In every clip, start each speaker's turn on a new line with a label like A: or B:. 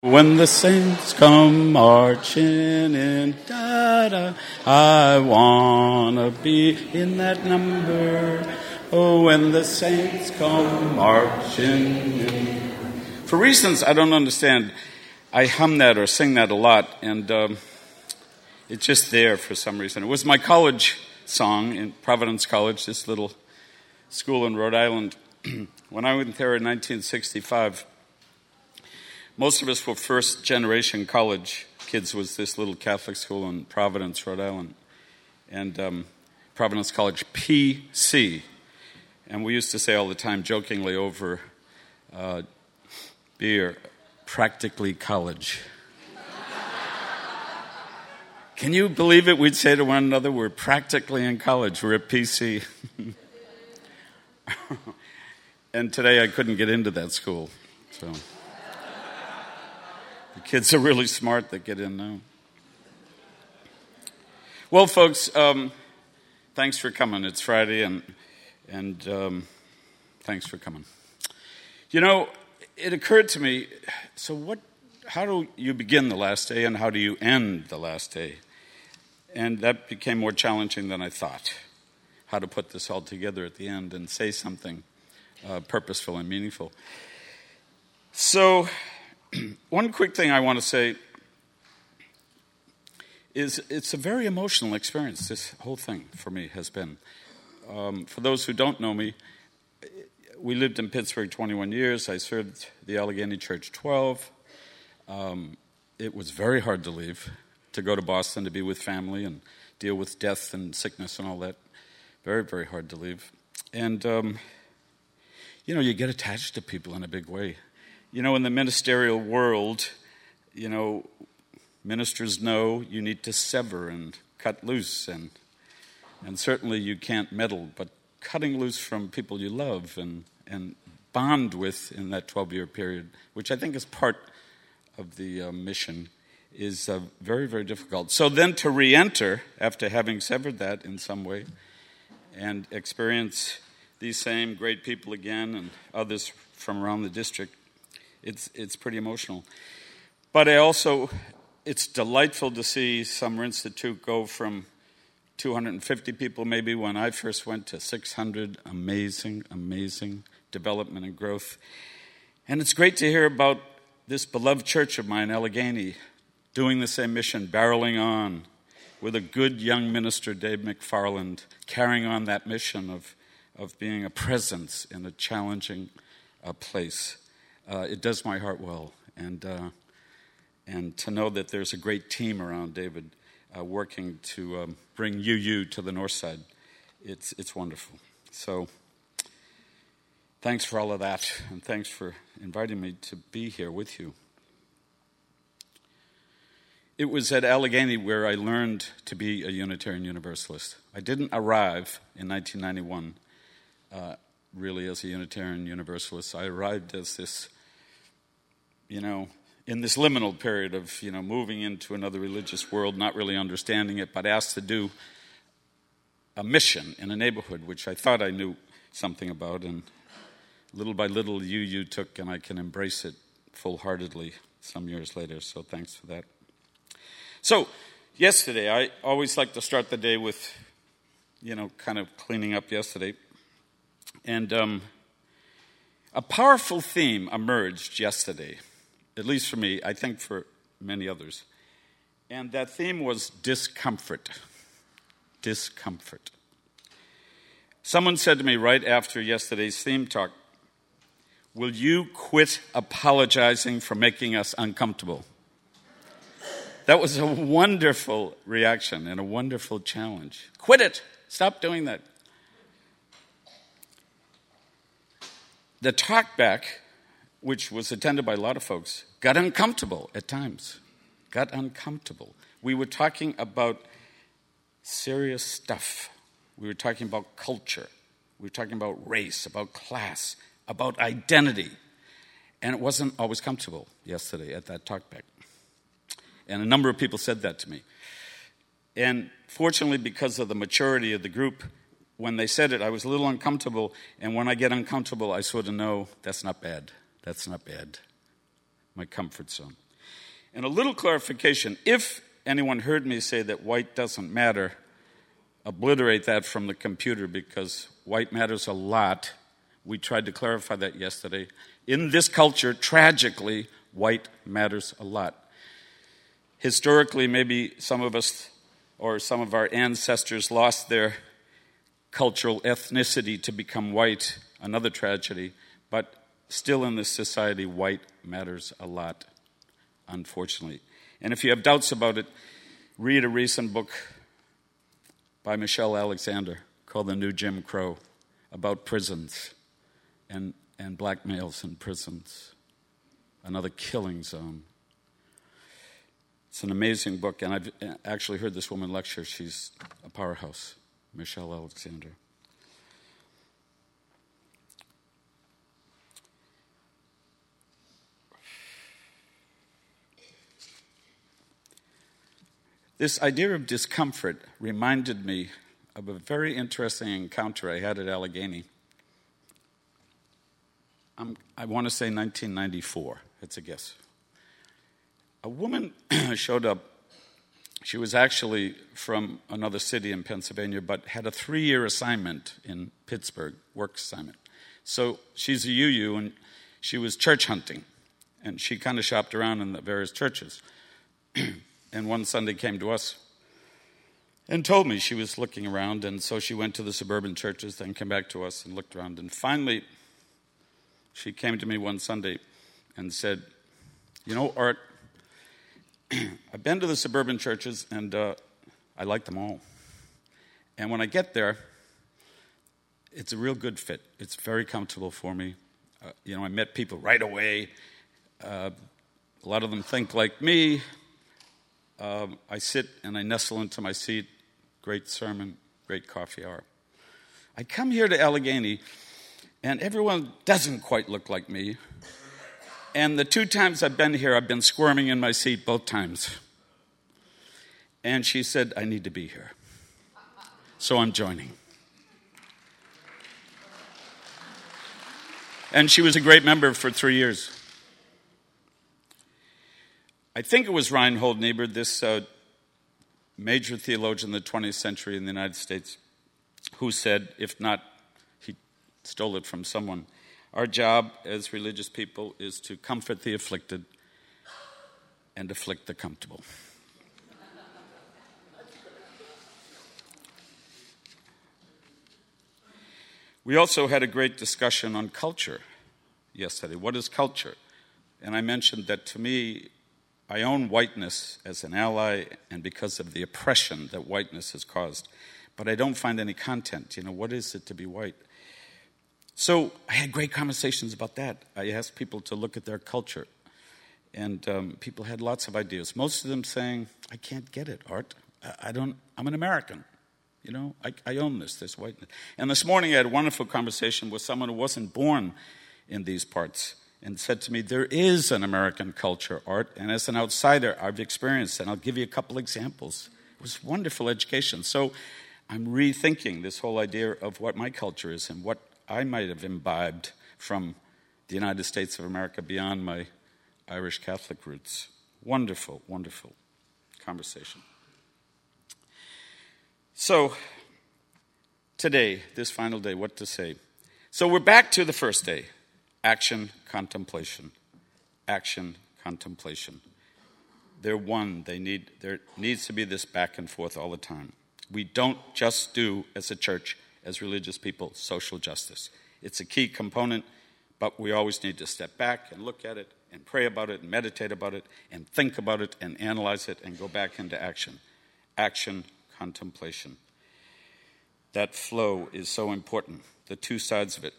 A: When the saints come marching in, da-da, I wanna be in that number. Oh, when the saints come marching in. For reasons I don't understand, I hum that or sing that a lot, and it's just there for some reason. It was my college song in Providence College, this little school in Rhode Island. When I went there in 1965, most of us were first-generation college kids. Was this little Catholic school in Providence, Rhode Island, and Providence College PC. And we used to say all the time, jokingly over beer, practically college. Can you believe it? We'd say to one another, we're practically in college. We're at PC. And today I couldn't get into that school, so... The kids are really smart that get in now. Well, folks, thanks for coming. It's Friday, and thanks for coming. You know, it occurred to me, so how do you begin the last day and how do you end the last day? And that became more challenging than I thought, how to put this all together at the end and say something purposeful and meaningful. So... one quick thing I want to say is it's a very emotional experience, this whole thing for me has been. For those who don't know me, we lived in Pittsburgh 21 years. I served the Allegheny Church 12. It was very hard to leave, to go to Boston to be with family and deal with death and sickness and all that. Very, very hard to leave. And, you get attached to people in a big way. You know, in the ministerial world, ministers know you need to sever and cut loose, and certainly you can't meddle, but cutting loose from people you love and bond with in that 12-year period, which I think is part of the mission, is very, very difficult. So then to re-enter, after having severed that in some way, and experience these same great people again and others from around the district, it's pretty emotional. But it's delightful to see Summer Institute go from 250 people maybe when I first went to 600. Amazing, amazing development and growth. And it's great to hear about this beloved church of mine, Allegheny, doing the same mission, barreling on with a good young minister, Dave McFarland, carrying on that mission of being a presence in a challenging place. It does my heart well, and to know that there's a great team around David working to bring UU to the north side, it's wonderful. So thanks for all of that, and thanks for inviting me to be here with you. It was at Allegheny where I learned to be a Unitarian Universalist. I didn't arrive in 1991 really as a Unitarian Universalist. I arrived as this, in this liminal period of, moving into another religious world, not really understanding it, but asked to do a mission in a neighborhood, which I thought I knew something about, and little by little UU took, and I can embrace it full-heartedly some years later, so thanks for that. So, yesterday, I always like to start the day with, kind of cleaning up yesterday. And a powerful theme emerged yesterday, at least for me, I think for many others. And that theme was discomfort. Discomfort. Someone said to me right after yesterday's theme talk, "Will you quit apologizing for making us uncomfortable?" That was a wonderful reaction and a wonderful challenge. Quit it. Stop doing that. The talkback, which was attended by a lot of folks, got uncomfortable at times. Got uncomfortable. We were talking about serious stuff. We were talking about culture. We were talking about race, about class, about identity. And it wasn't always comfortable yesterday at that talkback. And a number of people said that to me. And fortunately, because of the maturity of the group, when they said it, I was a little uncomfortable. And when I get uncomfortable, I sort of know that's not bad. That's not bad. My comfort zone. And a little clarification, if anyone heard me say that white doesn't matter, obliterate that from the computer because white matters a lot. We tried to clarify that yesterday. In this culture, tragically, white matters a lot. Historically, maybe some of us or some of our ancestors lost their cultural ethnicity to become white, another tragedy. But still in this society, white matters a lot, unfortunately. And if you have doubts about it, read a recent book by Michelle Alexander called The New Jim Crow about prisons and black males in prisons, another killing zone. It's an amazing book, and I've actually heard this woman lecture. She's a powerhouse, Michelle Alexander. This idea of discomfort reminded me of a very interesting encounter I had at Allegheny. I want to say 1994. It's a guess. A woman showed up. She was actually from another city in Pennsylvania, but had a 3-year assignment in Pittsburgh, work assignment. So she's a UU, and she was church hunting, and she kind of shopped around in the various churches. And one Sunday came to us and told me she was looking around, and so she went to the suburban churches, then came back to us and looked around. And finally, she came to me one Sunday and said, "You know, Art, I've been to the suburban churches, and I like them all. And when I get there, it's a real good fit. It's very comfortable for me. I met people right away. A lot of them think like me. I sit and I nestle into my seat. Great sermon, great coffee hour. I come here to Allegheny, and everyone doesn't quite look like me. And the 2 times I've been here, I've been squirming in my seat both times." And she said, "I need to be here. So I'm joining." And she was a great member for 3 years. I think it was Reinhold Niebuhr, this major theologian of the 20th century in the United States, who said, if not, he stole it from someone, our job as religious people is to comfort the afflicted and afflict the comfortable. We also had a great discussion on culture yesterday. What is culture? And I mentioned that to me, I own whiteness as an ally and because of the oppression that whiteness has caused. But I don't find any content. What is it to be white? So I had great conversations about that. I asked people to look at their culture. And people had lots of ideas. Most of them saying, "I can't get it, Art. I'm an American. I own this whiteness." And this morning I had a wonderful conversation with someone who wasn't born in these parts and said to me, "There is an American culture, Art, and as an outsider, I've experienced it, and I'll give you a couple examples." It was wonderful education. So I'm rethinking this whole idea of what my culture is and what I might have imbibed from the United States of America beyond my Irish Catholic roots. Wonderful, wonderful conversation. So today, this final day, what to say? So we're back to the first day. Action, contemplation. Action, contemplation. They're one. There needs to be this back and forth all the time. We don't just do, as a church, as religious people, social justice. It's a key component, but we always need to step back and look at it and pray about it and meditate about it and think about it and analyze it and go back into action. Action, contemplation. That flow is so important, the 2 sides of it.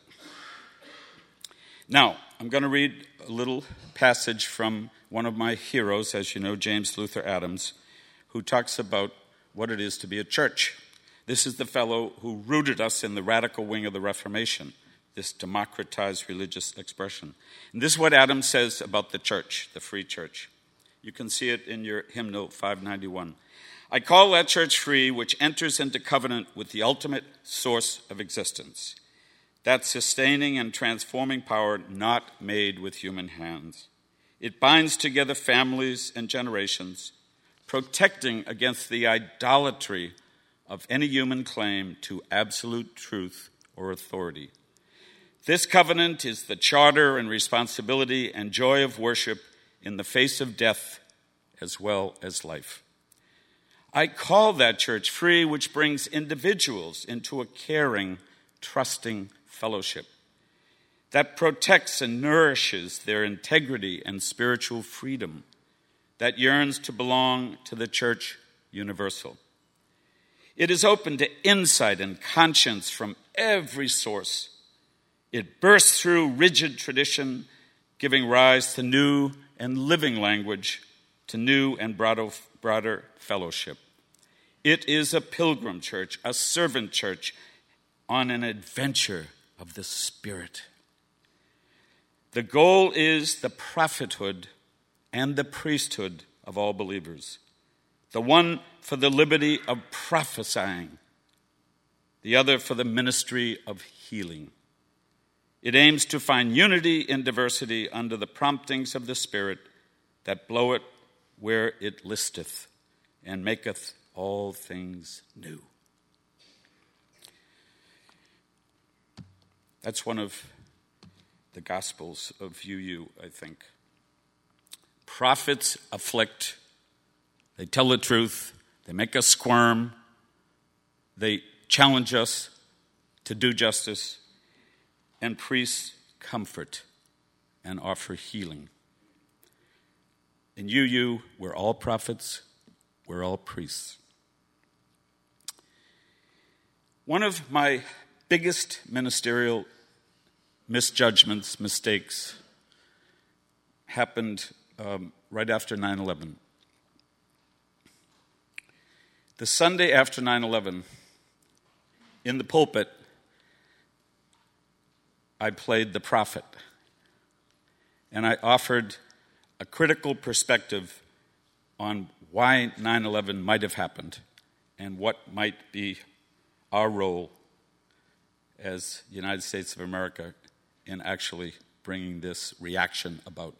A: Now, I'm going to read a little passage from one of my heroes, as you know, James Luther Adams, who talks about what it is to be a church. This is the fellow who rooted us in the radical wing of the Reformation, this democratized religious expression. And this is what Adams says about the church, the free church. You can see it in your hymnal 591. "I call that church free which enters into covenant with the ultimate source of existence, that sustaining and transforming power not made with human hands. It binds together families and generations, protecting against the idolatry of any human claim to absolute truth or authority. This covenant is the charter and responsibility and joy of worship in the face of death as well as life. I call that church free, which brings individuals into a caring, trusting fellowship that protects and nourishes their integrity and spiritual freedom, that yearns to belong to the church universal. It is open to insight and conscience from every source. It bursts through rigid tradition, giving rise to new and living language, to new and broader fellowship. It is a pilgrim church, a servant church on an adventure of the Spirit. The goal is the prophethood and the priesthood of all believers. The one for the liberty of prophesying, the other for the ministry of healing. It aims to find unity in diversity under the promptings of the Spirit that bloweth where it listeth and maketh all things new. That's one of the Gospels of UU, I think. Prophets afflict. They tell the truth. They make us squirm. They challenge us to do justice. And priests comfort and offer healing. In UU, we're all prophets. We're all priests. One of my biggest ministerial misjudgments, mistakes, happened right after 9/11. The Sunday after 9/11, in the pulpit, I played the prophet, and I offered a critical perspective on why 9/11 might have happened and what might be our role as the United States of America in actually bringing this reaction about.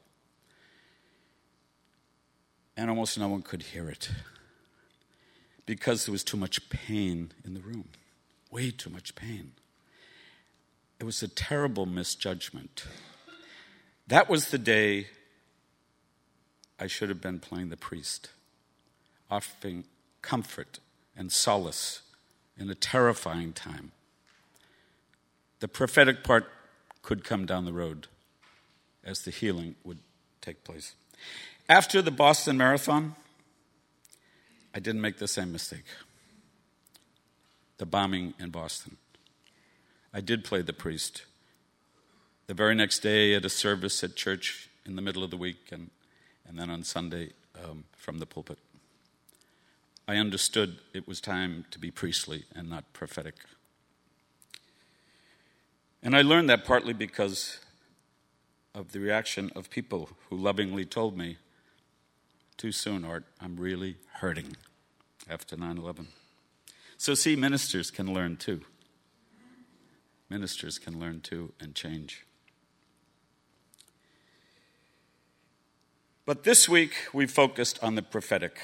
A: And almost no one could hear it because there was too much pain in the room, way too much pain. It was a terrible misjudgment. That was the day I should have been playing the priest, offering comfort and solace in a terrifying time. The prophetic part could come down the road as the healing would take place. After the Boston Marathon, I didn't make the same mistake. The bombing in Boston. I did play the priest. The very next day at a service at church in the middle of the week, and then on Sunday from the pulpit. I understood it was time to be priestly and not prophetic. And I learned that partly because of the reaction of people who lovingly told me, too soon, Art, I'm really hurting after 9/11. So see, ministers can learn too. Ministers can learn too and change. But this week we focused on the prophetic.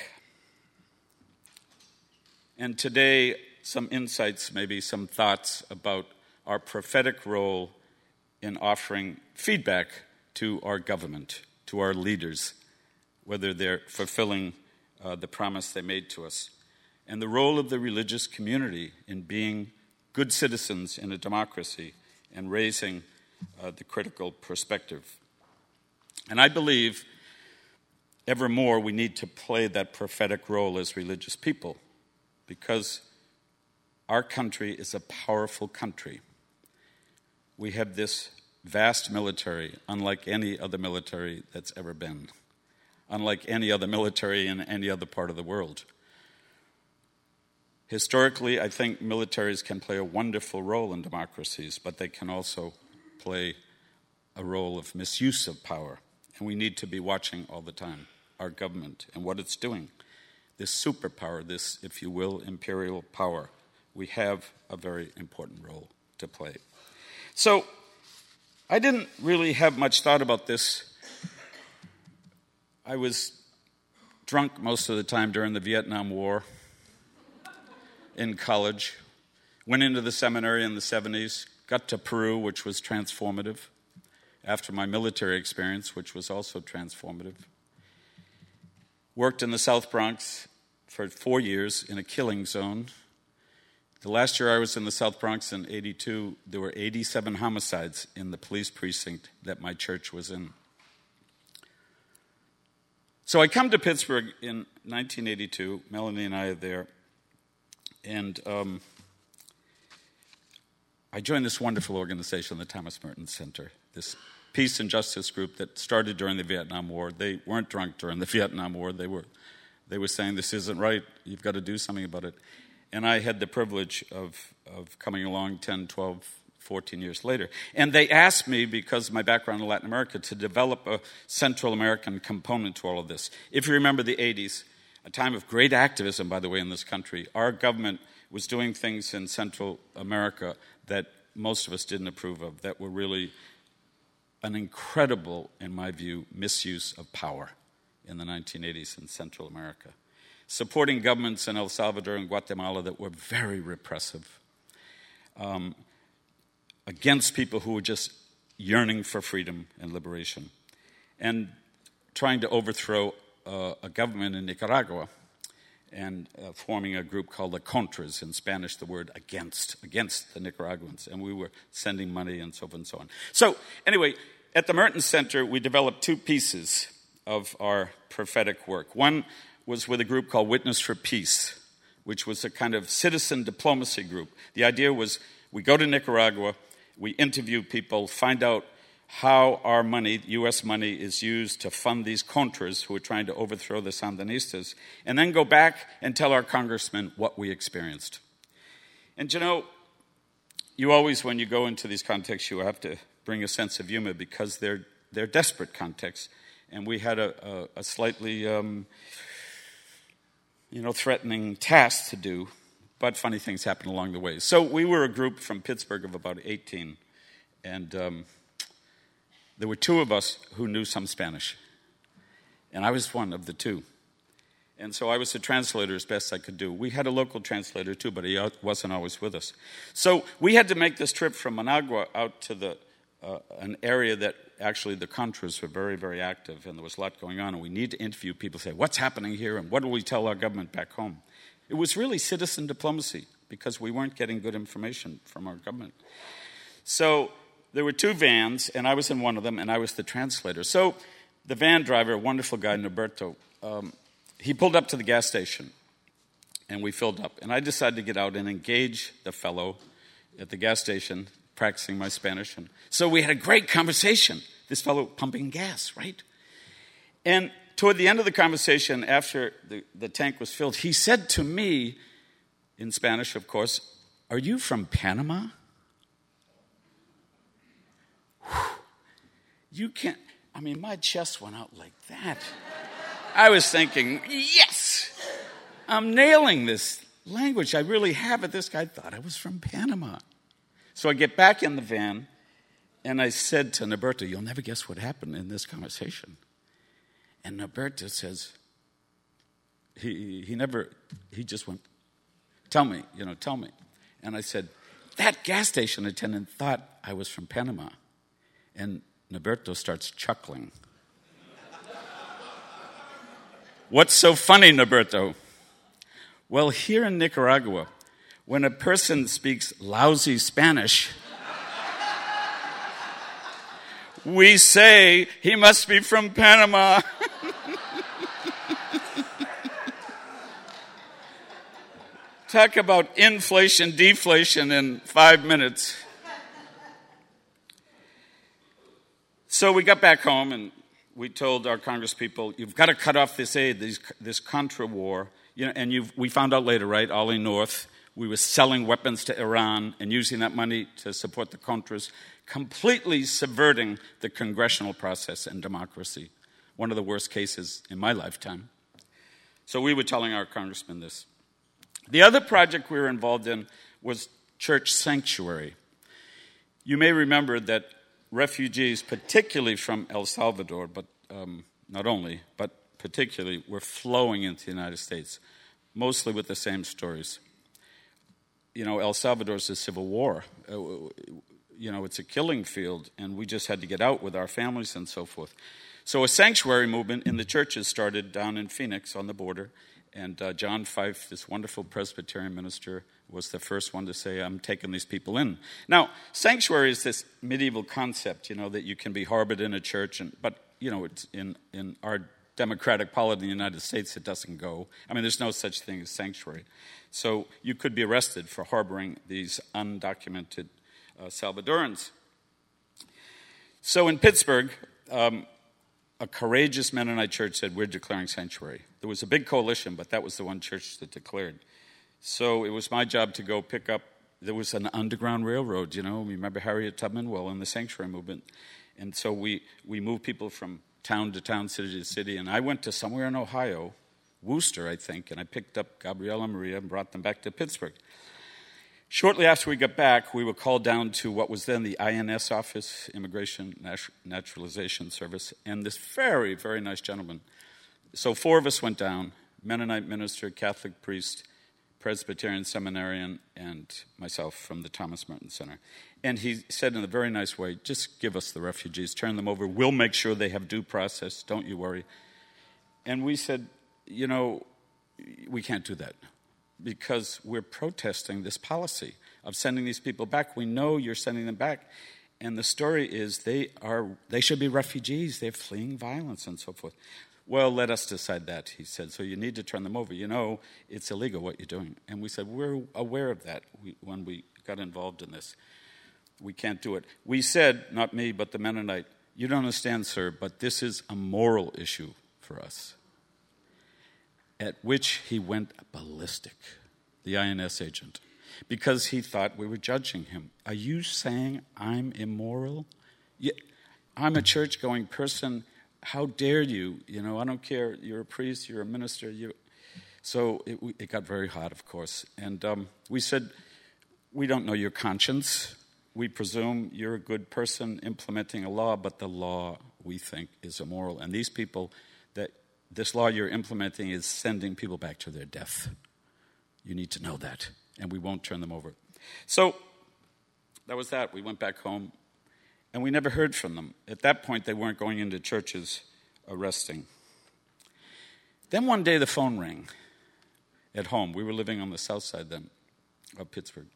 A: And today, some insights, maybe some thoughts about our prophetic role in offering feedback to our government, to our leaders, whether they're fulfilling the promise they made to us, and the role of the religious community in being good citizens in a democracy and raising the critical perspective. And I believe ever more we need to play that prophetic role as religious people, because our country is a powerful country. We have this vast military, unlike any other military that's ever been, unlike any other military in any other part of the world. Historically, I think militaries can play a wonderful role in democracies, but they can also play a role of misuse of power. And we need to be watching all the time our government and what it's doing. This superpower, this, if you will, imperial power, we have a very important role to play. So I didn't really have much thought about this I was drunk most of the time during the Vietnam War in college, went into the seminary in the 70s, got to Peru, which was transformative, after my military experience, which was also transformative. Worked in the South Bronx for 4 years in a killing zone. The last year I was in the South Bronx in 82, there were 87 homicides in the police precinct that my church was in. So I come to Pittsburgh in 1982. Melanie and I are there. And I joined this wonderful organization, the Thomas Merton Center, this peace and justice group that started during the Vietnam War. They weren't drunk during the Vietnam War. They were saying, this isn't right. You've got to do something about it. And I had the privilege of coming along 10, 12, 14 years later. And they asked me, because of my background in Latin America, to develop a Central American component to all of this. If you remember the 80s, a time of great activism, by the way, in this country, our government was doing things in Central America that most of us didn't approve of, that were really an incredible, in my view, misuse of power in the 1980s in Central America. Supporting governments in El Salvador and Guatemala that were very repressive, against people who were just yearning for freedom and liberation, and trying to overthrow a government in Nicaragua and forming a group called the Contras, in Spanish the word against the Nicaraguans, and we were sending money and so forth and so on. So anyway, at the Merton Center, we developed two pieces of our prophetic work. One was with a group called Witness for Peace, which was a kind of citizen diplomacy group. The idea was we go to Nicaragua, we interview people, find out how our money, U.S. money, is used to fund these Contras who are trying to overthrow the Sandinistas, and then go back and tell our congressmen what we experienced. And you know, you always, when you go into these contexts, you have to bring a sense of humor because they're desperate contexts. And we had a slightly, threatening task to do, but funny things happened along the way. So we were a group from Pittsburgh of about 18, and there were two of us who knew some Spanish, and I was one of the two. And so I was the translator as best I could do. We had a local translator too, but he wasn't always with us. So we had to make this trip from Managua out to an area that actually the Contras were very, very active, and there was a lot going on, and we need to interview people, say, what's happening here, and what do we tell our government back home? It was really citizen diplomacy, because we weren't getting good information from our government. So there were two vans, and I was in one of them, and I was the translator. So the van driver, a wonderful guy, Norberto, he pulled up to the gas station, and we filled up. And I decided to get out and engage the fellow at the gas station, practicing my Spanish. And so we had a great conversation, this fellow pumping gas, right? And toward the end of the conversation, after the tank was filled, he said to me, in Spanish, of course, "Are you from Panama?" Whew. You can't, my chest went out like that. I was thinking, yes, I'm nailing this language. I really have it. This guy thought I was from Panama. So I get back in the van, and I said to Norberto, you'll never guess what happened in this conversation. And Norberto says, he just went, tell me. And I said, that gas station attendant thought I was from Panama. And Norberto starts chuckling. What's so funny, Norberto? Well, here in Nicaragua, when a person speaks lousy Spanish, we say he must be from Panama. Talk about inflation, deflation in 5 minutes. So we got back home and we told our congresspeople, you've got to cut off this aid, this Contra war. And we found out later, right, Ollie North, we were selling weapons to Iran and using that money to support the Contras, completely subverting the congressional process and democracy. One of the worst cases in my lifetime. So we were telling our congressmen this. The other project we were involved in was Church Sanctuary. You may remember that refugees, particularly from El Salvador, but not only, but particularly, were flowing into the United States, mostly with the same stories. El Salvador's a civil war. It's a killing field, and we just had to get out with our families and so forth. So a sanctuary movement in the churches started down in Phoenix on the border, and John Fife, this wonderful Presbyterian minister, was the first one to say, I'm taking these people in. Now, sanctuary is this medieval concept, that you can be harbored in a church, but it's in our democratic polity in the United States, it doesn't go. I mean, there's no such thing as sanctuary. So you could be arrested for harboring these undocumented Salvadorans. So in Pittsburgh, a courageous Mennonite church said, we're declaring sanctuary. There was a big coalition, but that was the one church that declared. So it was my job to go pick up, there was an underground railroad, remember Harriet Tubman? Well, in the sanctuary movement. And so we moved people from town to town, city to city, and I went to somewhere in Ohio, Worcester, I think, and I picked up Gabrielle and Maria and brought them back to Pittsburgh. Shortly after we got back, we were called down to what was then the INS office, Immigration Naturalization Service, and this very, very nice gentleman. So 4 of us went down, Mennonite minister, Catholic priest, Presbyterian seminarian, and myself from the Thomas Merton Center. And he said in a very nice way, just give us the refugees, turn them over. We'll make sure they have due process. Don't you worry. And we said, we can't do that because we're protesting this policy of sending these people back. We know you're sending them back. And the story is they should be refugees. They're fleeing violence and so forth. Well, let us decide that, he said. So you need to turn them over. It's illegal what you're doing. And we said, we're aware of that when we got involved in this. We can't do it. We said, not me, but the Mennonite, you don't understand, sir, but this is a moral issue for us. At which he went ballistic, the INS agent, because he thought we were judging him. Are you saying I'm immoral? Yeah, I'm a church-going person. How dare you? I don't care. You're a priest. You're a minister. So it got very hot, of course. And we said, we don't know your conscience. We presume you're a good person implementing a law, but the law, we think, is immoral. And these people, this law you're implementing is sending people back to their death. You need to know that, and we won't turn them over. So that was that. We went back home, and we never heard from them. At that point, they weren't going into churches arresting. Then one day the phone rang at home. We were living on the south side then of Pittsburgh.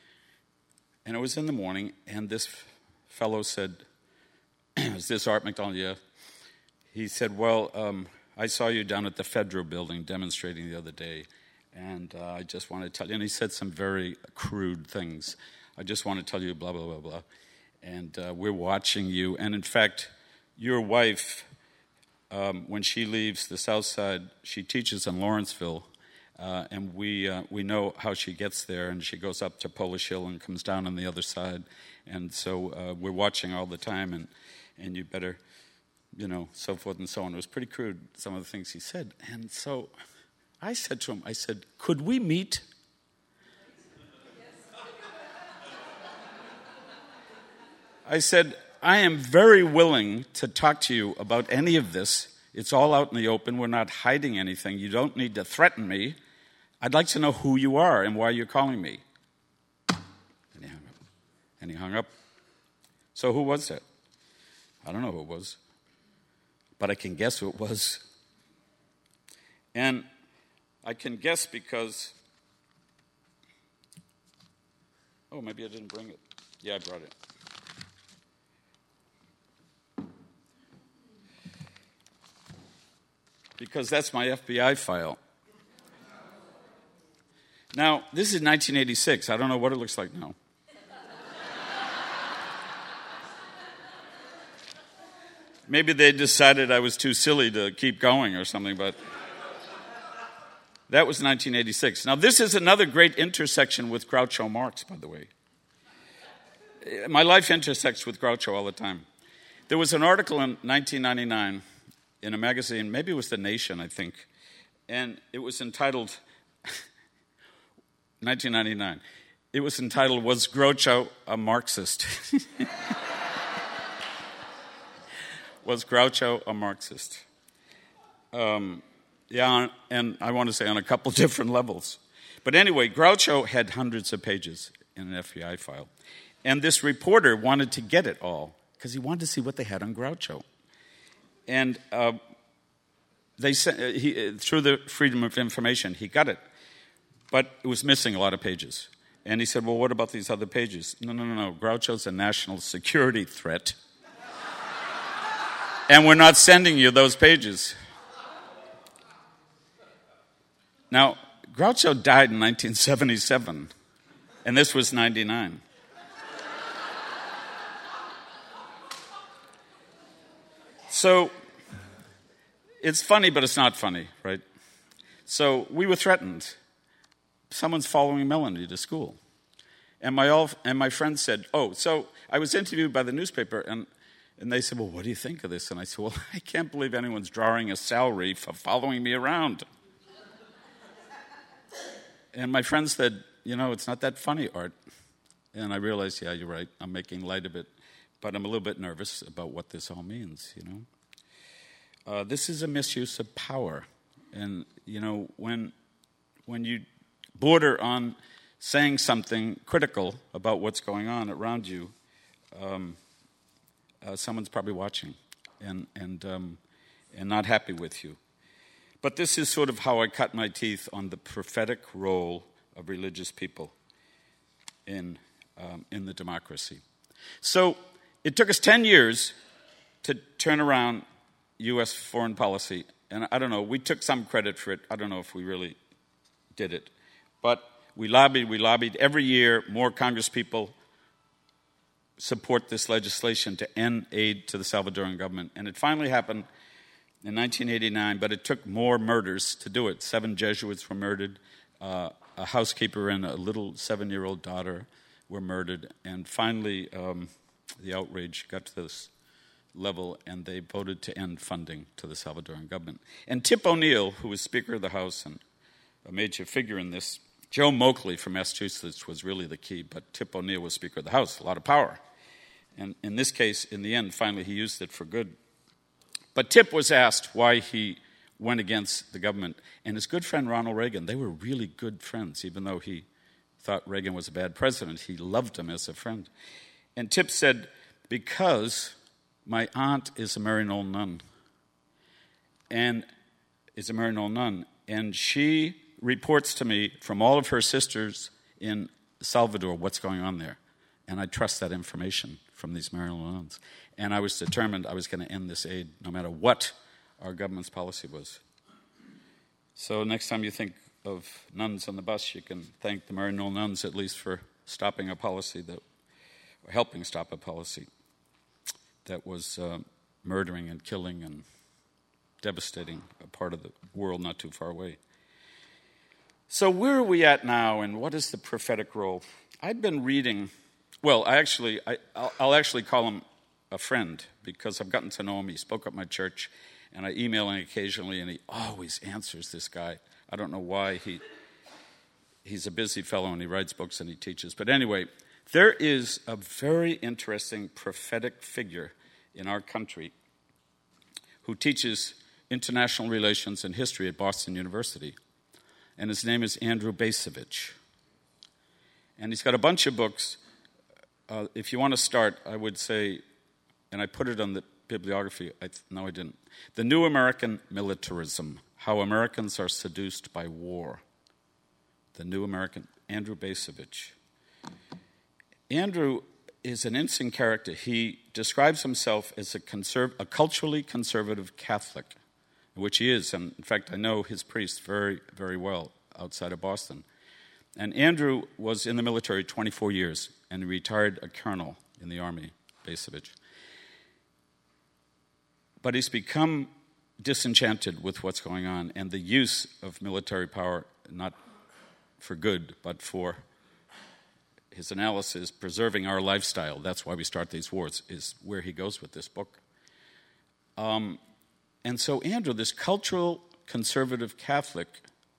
A: And it was in the morning, and this fellow said, is this Art McDonald? Yeah. He said, well, I saw you down at the Federal Building demonstrating the other day, and I just want to tell you, and he said some very crude things. I just want to tell you blah, blah, blah, blah. And we're watching you. And in fact, your wife, when she leaves the south side, she teaches in Lawrenceville, and we know how she gets there, and she goes up to Polish Hill and comes down on the other side. And so we're watching all the time, and you better, so forth and so on. It was pretty crude, some of the things he said. And so I said to him, could we meet? I said, I am very willing to talk to you about any of this. It's all out in the open. We're not hiding anything. You don't need to threaten me. I'd like to know who you are and why you're calling me. And he hung up. So who was that? I don't know who it was. But I can guess who it was. And I can guess because... Oh, maybe I didn't bring it. Yeah, I brought it. Because that's my FBI file. Now, this is 1986. I don't know what it looks like now. Maybe they decided I was too silly to keep going or something, but that was 1986. Now, this is another great intersection with Groucho Marx, by the way. My life intersects with Groucho all the time. There was an article in 1999 in a magazine, maybe it was The Nation, I think, and it was entitled, 1999, it was entitled, Was Groucho a Marxist? Was Groucho a Marxist? Yeah, and I want to say on a couple different levels. But anyway, Groucho had hundreds of pages in an FBI file. And this reporter wanted to get it all because he wanted to see what they had on Groucho. And they sent, through the Freedom of Information, he got it. But it was missing a lot of pages. And he said, well, what about these other pages? No. Groucho's a national security threat. And we're not sending you those pages. Now, Groucho died in 1977, and this was 99. So, it's funny, but it's not funny, right? So, we were threatened. Someone's following Melanie to school. And my friend said, so I was interviewed by the newspaper, and they said, well, what do you think of this? And I said, well, I can't believe anyone's drawing a salary for following me around. And my friend said, it's not that funny, Art. And I realized, yeah, you're right. I'm making light of it. But I'm a little bit nervous about what this all means, This is a misuse of power. And, when you border on saying something critical about what's going on around you, someone's probably watching and not happy with you. But this is sort of how I cut my teeth on the prophetic role of religious people in the democracy. So it took us 10 years to turn around U.S. foreign policy. And I don't know, we took some credit for it. I don't know if we really did it. But we lobbied. Every year, more Congress people support this legislation to end aid to the Salvadoran government. And it finally happened in 1989, but it took more murders to do it. 7 Jesuits were murdered. A housekeeper and a little 7-year-old daughter were murdered. And finally, the outrage got to this level, and they voted to end funding to the Salvadoran government. And Tip O'Neill, who was Speaker of the House and a major figure in this, Joe Moakley from Massachusetts was really the key, but Tip O'Neill was Speaker of the House, a lot of power. And in this case, in the end, finally he used it for good. But Tip was asked why he went against the government. And his good friend Ronald Reagan, they were really good friends, even though he thought Reagan was a bad president. He loved him as a friend. And Tip said, because my aunt is a Maryknoll nun. And she reports to me from all of her sisters in Salvador what's going on there. And I trust that information from these Maryknoll nuns. And I was determined I was going to end this aid no matter what our government's policy was. So next time you think of nuns on the bus, you can thank the Maryknoll nuns at least for stopping a policy or helping stop a policy that was murdering and killing and devastating a part of the world not too far away. So where are we at now, and what is the prophetic role? I've been reading, I'll actually call him a friend because I've gotten to know him. He spoke at my church, and I email him occasionally, and he always answers, this guy. I don't know why. He's a busy fellow, and he writes books and he teaches. But anyway, there is a very interesting prophetic figure in our country who teaches international relations and history at Boston University. And his name is Andrew Bacevich. And he's got a bunch of books. If you want to start, I would say, and I put it on the bibliography. No, I didn't. The New American Militarism, How Americans Are Seduced by War. The New American, Andrew Bacevich. Andrew is an interesting character. He describes himself as a culturally conservative Catholic, which he is. And in fact, I know his priest very, very well outside of Boston. And Andrew was in the military 24 years and retired a colonel in the Army, Bacevich. But he's become disenchanted with what's going on and the use of military power, not for good, but for his analysis, preserving our lifestyle. That's why we start these wars, is where he goes with this book. And so Andrew, this cultural conservative Catholic,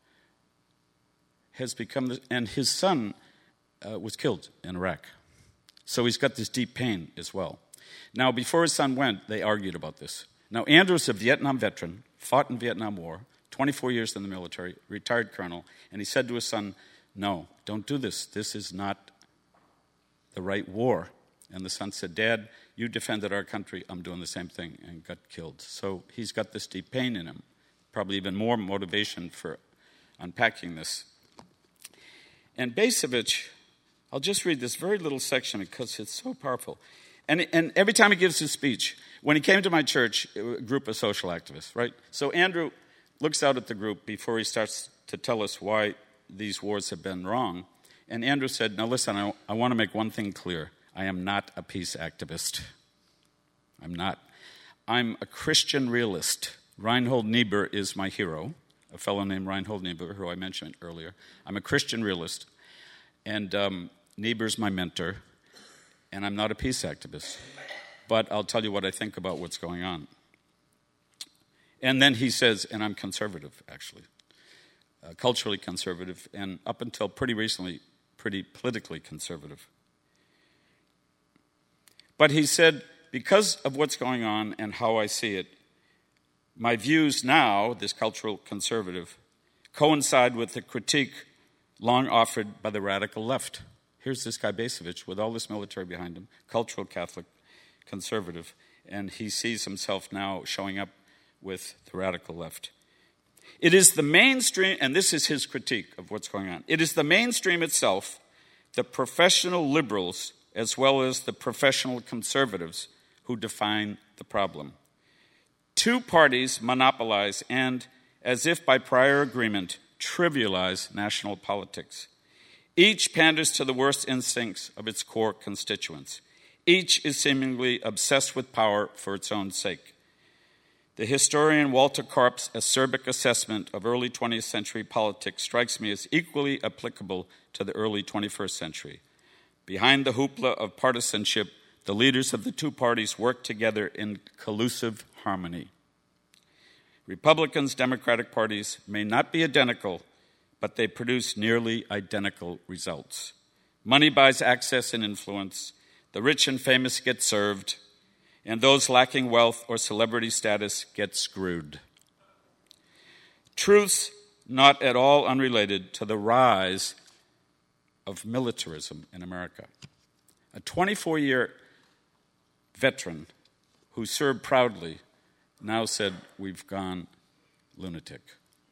A: has become, and his son was killed in Iraq. So he's got this deep pain as well. Now, before his son went, they argued about this. Now, Andrew's a Vietnam veteran, fought in Vietnam War, 24 years in the military, retired colonel, and he said to his son, "No, don't do this. This is not the right war." And the son said, "Dad, you defended our country. I'm doing the same thing," and got killed. So he's got this deep pain in him, probably even more motivation for unpacking this. And Bacevich, I'll just read this very little section because it's so powerful. And every time he gives his speech, when he came to my church, a group of social activists, right? So Andrew looks out at the group before he starts to tell us why these wars have been wrong. And Andrew said, "Now listen, I want to make one thing clear. I am not a peace activist. I'm not. I'm a Christian realist. Reinhold Niebuhr is my hero, a fellow named Reinhold Niebuhr, who I mentioned earlier. I'm a Christian realist, and Niebuhr's my mentor, and I'm not a peace activist. But I'll tell you what I think about what's going on." And then he says, and I'm conservative, actually, culturally conservative, and up until pretty recently, pretty politically conservative. But he said, because of what's going on and how I see it, my views now, this cultural conservative, coincide with the critique long offered by the radical left. Here's this guy Bacevich with all this military behind him, cultural Catholic conservative, and he sees himself now showing up with the radical left. It is the mainstream, and this is his critique of what's going on, it is the mainstream itself, the professional liberals, as well as the professional conservatives who define the problem. Two parties monopolize and, as if by prior agreement, trivialize national politics. Each panders to the worst instincts of its core constituents. Each is seemingly obsessed with power for its own sake. The historian Walter Karp's acerbic assessment of early 20th century politics strikes me as equally applicable to the early 21st century. Behind the hoopla of partisanship, the leaders of the two parties work together in collusive harmony. Republicans, Democratic parties may not be identical, but they produce nearly identical results. Money buys access and influence. The rich and famous get served, and those lacking wealth or celebrity status get screwed. Truths not at all unrelated to the rise of militarism in America. A 24-year veteran who served proudly now said, "We've gone lunatic."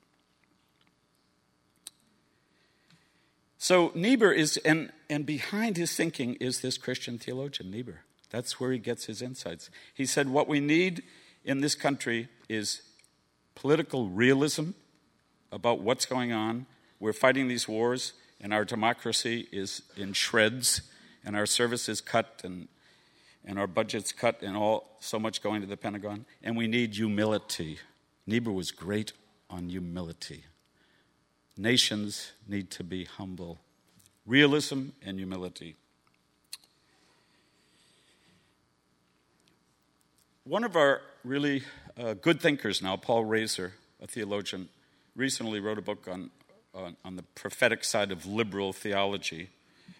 A: So Niebuhr is, and behind his thinking is this Christian theologian, Niebuhr. That's where he gets his insights. He said, what we need in this country is political realism about what's going on. We're fighting these wars, and our democracy is in shreds, and our service is cut, and our budget's cut, and so much going to the Pentagon. And we need humility. Niebuhr was great on humility. Nations need to be humble. Realism and humility. One of our really good thinkers now, Paul Razor, a theologian, recently wrote a book on the prophetic side of liberal theology.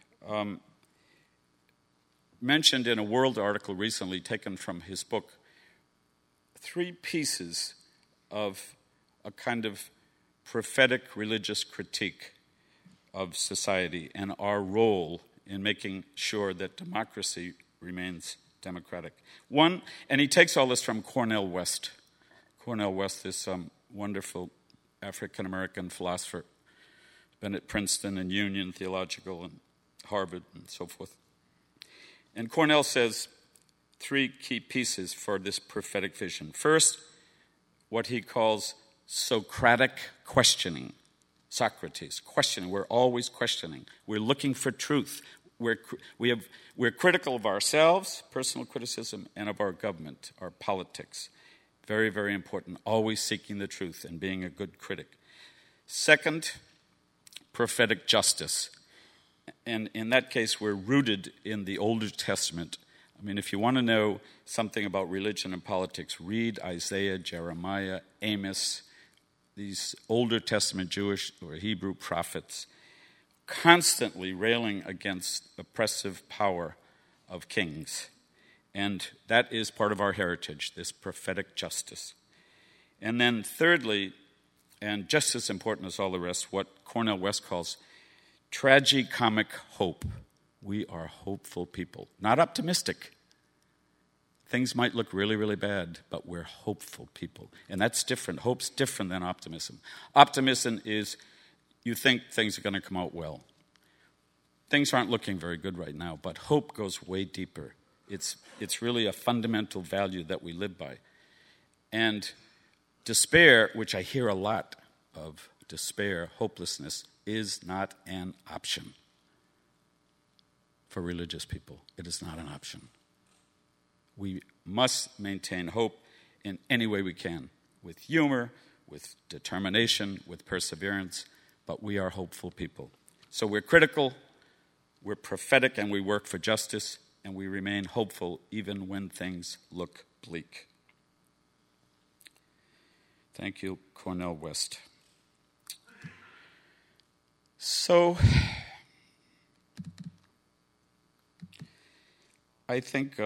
A: Mentioned in a World article recently taken from his book 3 pieces of a kind of prophetic religious critique of society and our role in making sure that democracy remains democratic. One, and he takes all this from Cornel West. Cornel West is some wonderful African-American philosopher, been at Princeton and Union Theological and Harvard and so forth. And Cornell says 3 key pieces for this prophetic vision. First, what he calls Socratic questioning. Socrates, questioning. We're always questioning. We're looking for truth. We're critical of ourselves, personal criticism, and of our government, our politics. Very, very important. Always seeking the truth and being a good critic. Second, prophetic justice. And in that case, we're rooted in the Old Testament. I mean, if you want to know something about religion and politics, read Isaiah, Jeremiah, Amos, these Older Testament Jewish or Hebrew prophets, constantly railing against oppressive power of kings. And that is part of our heritage, this prophetic justice. And then thirdly, and just as important as all the rest, what Cornel West calls tragicomic hope. We are hopeful people, not optimistic. Things might look really, really bad, but we're hopeful people. And that's different. Hope's different than optimism. Optimism is you think things are going to come out well. Things aren't looking very good right now, but hope goes way deeper. It's really a fundamental value that we live by. And despair, which I hear a lot of, despair, hopelessness, is not an option for religious people. It is not an option. We must maintain hope in any way we can, with humor, with determination, with perseverance, but we are hopeful people. So we're critical, we're prophetic, and we work for justice, and we remain hopeful even when things look bleak. Thank you, Cornel West. So, I think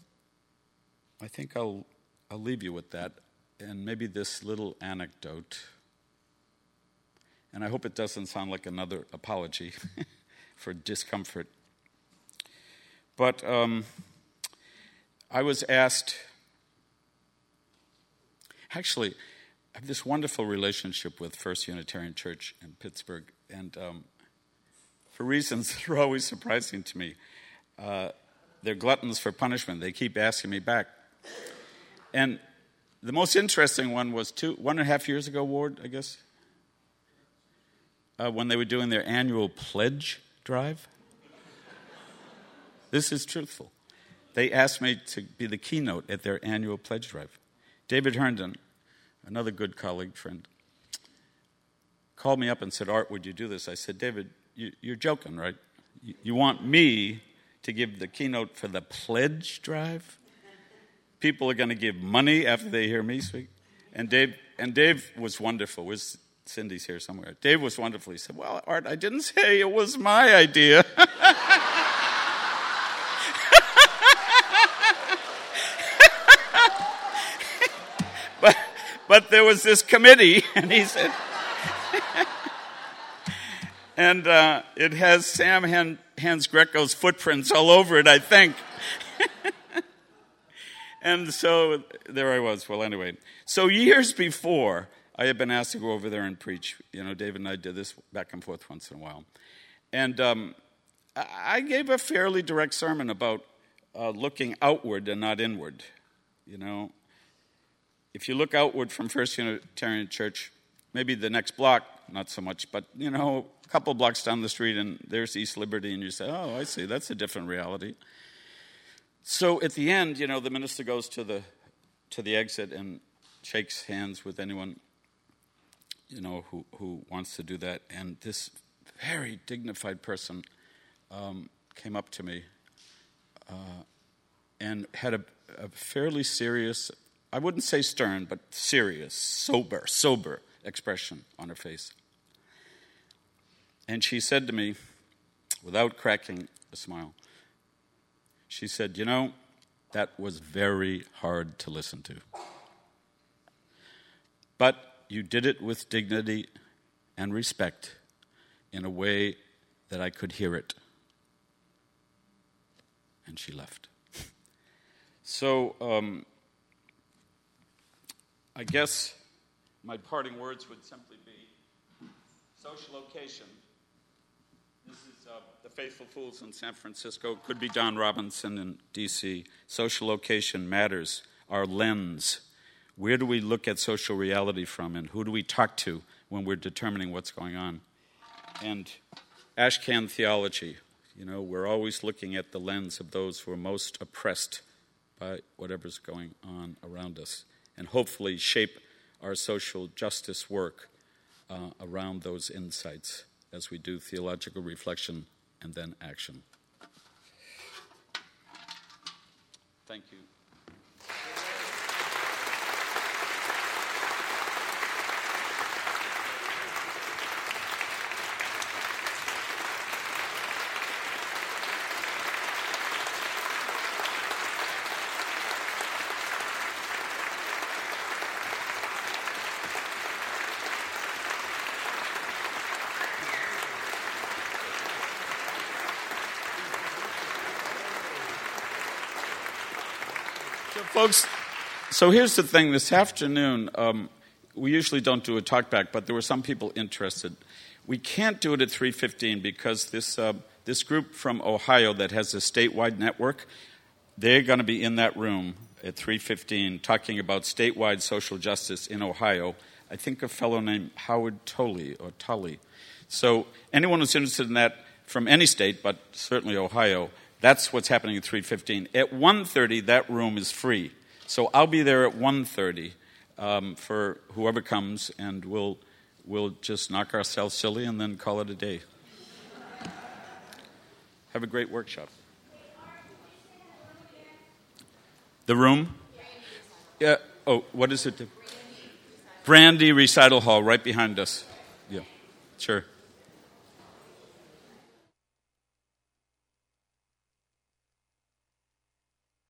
A: I'll leave you with that, and maybe this little anecdote. And I hope it doesn't sound like another apology for discomfort. But I was asked. Actually, I have this wonderful relationship with First Unitarian Church in Pittsburgh, and for reasons that are always surprising to me. They're gluttons for punishment. They keep asking me back. And the most interesting one was 1.5 years ago, Ward, I guess, when they were doing their annual pledge drive. This is truthful. They asked me to be the keynote at their annual pledge drive. David Herndon, another good colleague, friend, called me up and said, Art, would you do this? I said, David, you're joking, right? You want me to give the keynote for the pledge drive? People are going to give money after they hear me speak. And Dave was wonderful. Cindy's here somewhere. Dave was wonderful. He said, well, Art, I didn't say it was my idea. But there was this committee, and he said, and it has Sam Hans Greco's footprints all over it, I think. And so there I was. Well, anyway. So years before, I had been asked to go over there and preach. You know, David and I did this back and forth once in a while. And I gave a fairly direct sermon about looking outward and not inward. You know, if you look outward from First Unitarian Church, maybe the next block, not so much, but, you know, a couple blocks down the street and there's East Liberty, and you say, oh, I see, that's a different reality. So at the end, you know, the minister goes to the exit and shakes hands with anyone, you know, who wants to do that. And this very dignified person came up to me and had a fairly serious, I wouldn't say stern, but serious, sober expression on her face. And she said to me, without cracking a smile, she said, you know, that was very hard to listen to. But you did it with dignity and respect in a way that I could hear it. And she left. So, I guess my parting words would simply be social location. This is the Faithful Fools in San Francisco. Could be Don Robinson in D.C. Social location matters. Our lens. Where do we look at social reality from, and who do we talk to when we're determining what's going on? And Ashcan theology. You know, we're always looking at the lens of those who are most oppressed by whatever's going on around us, and hopefully shape our social justice work around those insights as we do theological reflection and then action. Thank you. Folks, so here's the thing. This afternoon, we usually don't do a talkback, but there were some people interested. We can't do it at 3:15 because this group from Ohio that has a statewide network, they're going to be in that room at 3:15 talking about statewide social justice in Ohio. I think a fellow named Howard Tully. So anyone who's interested in that from any state, but certainly Ohio, that's what's happening at 3:15. At 1:30, that room is free. So I'll be there at 1:30 for whoever comes, and we'll just knock ourselves silly and then call it a day. Have a great workshop. The room? Yeah. Oh, what is it? Brandy Recital Hall, right behind us. Yeah, sure.